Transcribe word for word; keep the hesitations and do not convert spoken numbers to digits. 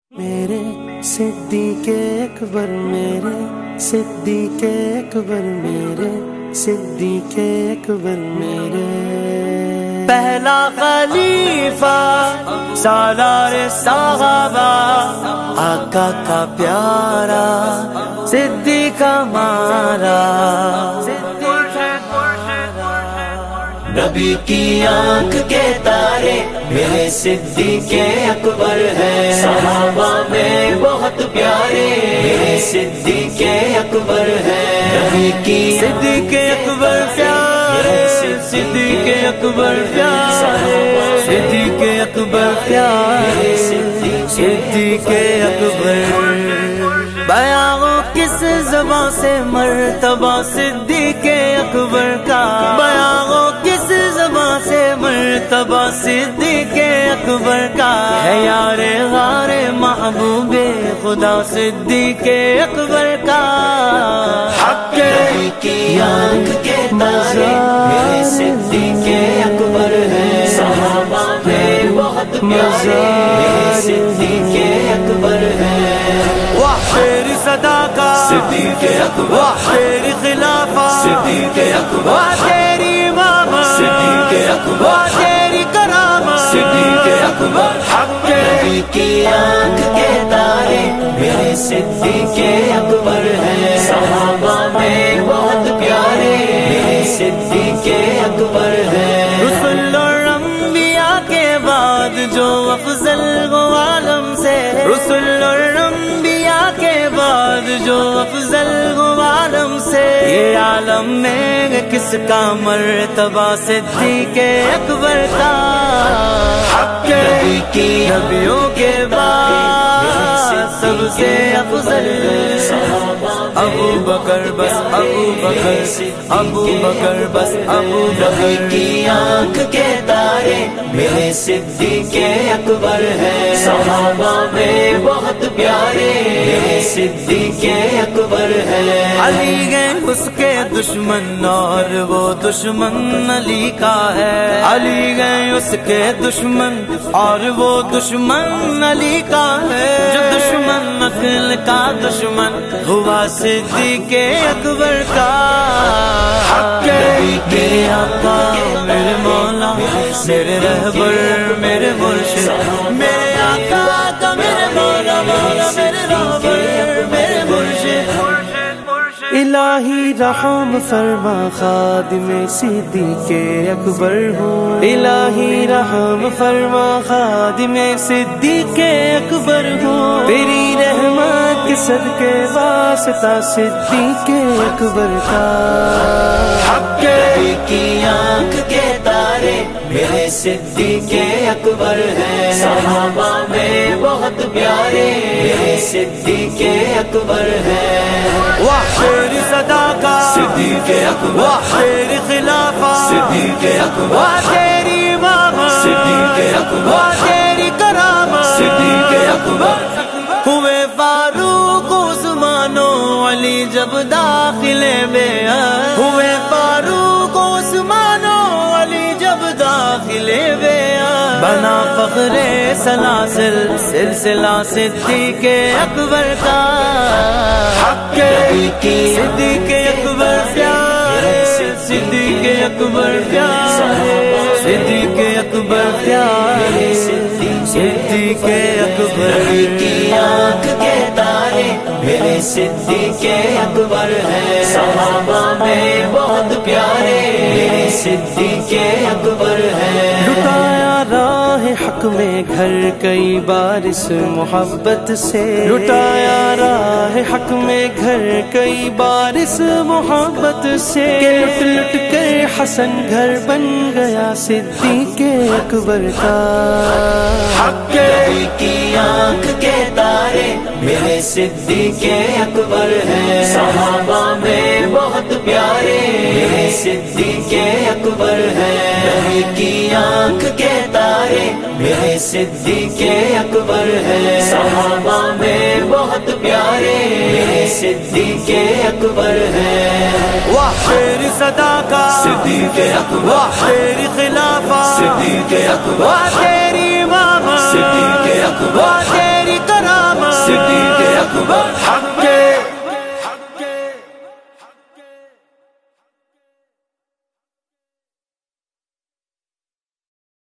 میرے صدیق اکبر میرے صدیق اکبر میرے صدیق اکبر میرے پہلا خلیفہ سالار صحابہ آقا کا پیارا صدیق ہمارا نبی کی آنکھ کے تارے میرے صدیق اکبر ہے، صحابہ میں بہت پیارے میرے صدیق اکبر ہے، نبی کی صدیق اکبر پیارے صدیق اکبر پیارے صدیق اکبر پیارے صدیق اکبر بیاں ہو کس زبان سے مرتبہ صدیق اکبر کا، بیاں ہو کس زبان سے مرتبہ صدیق اکبر کا ہے، یار غار محبوب خدا صدیق اکبر کا حق کی آنکھ کے تارے میرے صدیق اکبر ہے، صحابہ میں بہت پیارے میرے صدیق اکبر ہے، تیری صداقت صدیق اکبر، تیری خلافت صدیق اکبر، تیری امامت صدیق اکبر، تیری کرامت صدیق اکبر، حق نبی کی آنکھ کے تارے میرے صدیق اکبر ہے، صحابہ میں بہت پیارے میرے صدیق اکبر ہے، رسول اور انبیاء کے بعد جو افضل ہو عالم سے، رسول اور انبیاء کے بعد جو افضل ہو عالم سے، یہ عالم میں کس کا مرتبہ صدیق اکبر کا حق نبی کی نبیوں کے بعد سب سے افضل ابو بکر بس ابو بکر ابو بکر بس ابو بکر کی آنکھ کے تارے میرے صدیق اکبر ہے، صحابہ میں بہت پیارے میرے صدیق اکبر ہے، علی گئے اس کے دشمن اور وہ دشمن علی کا ہے، علی گئے اس کے دشمن اور وہ دشمن علی کا ہے، جو دشمن عقل کا دشمن ہوا صدیق اکبر کا حق نبی کے آقا میرے مولا میرے رہبر میرے مرشد میرے آقا کا میرے مولا مولا میرے رہبر میرے مرشد، الہی رحم فرما خادم صدیق اکبر ہوں، الہی رحم فرما خادم صدیق اکبر ہوں، تیری رحمت کے صدقے واسطہ صدیق اکبر کا حق نبی کی آنکھ کے تارے میرے صدیق اکبر ہے، صحابہ میں بہت پیارے میرے صدیق اکبر ہے، واہ تیری صداقت صدیق اکبر، تیری خلافت صدیق اکبر، تیری امامت صدیق اکبر، تیری کرامت صدیق اکبر، ہوئے فاروق عثمان و علی جب داخلے میں ہوئے فاروق عثمان و علی جب داخلے میں بنا فخر سلاسل سلسلہ صدیق اکبر کا حق نبی کی صدیق اکبر پیارے صدیق اکبر پیارے صدیق اکبر پیارے صدیق اکبر کی آنکھ کے تارے میرے صدیق اکبر ہے، صحابہ میں بہت پیارے میرے صدیق اکبر ہے، لٹایا راہ حق میں گھر کئی بار اس محبت سے، لٹایا راہ حق میں گھر کئی بار اس محبت سے، کہ لٹ لٹ کر حسن گھر بن گیا صدیق اکبر کا حق نبی کی آنکھ کے تارے میرے صدیق اکبر ہے، صحابہ میں بہت پیارے میرے صدیق اکبر ہے، نبی کی آنکھ کے تارے میرے صدیق اکبر ہے، صحابہ میں بہت پیارے میرے صدیق اکبر ہے، واہ تیری صداقت صدیق اکبر، تیری خلافت صدیق اکبر، تیری امامت صدیق اکبر، تیری کرامت اکبر، حق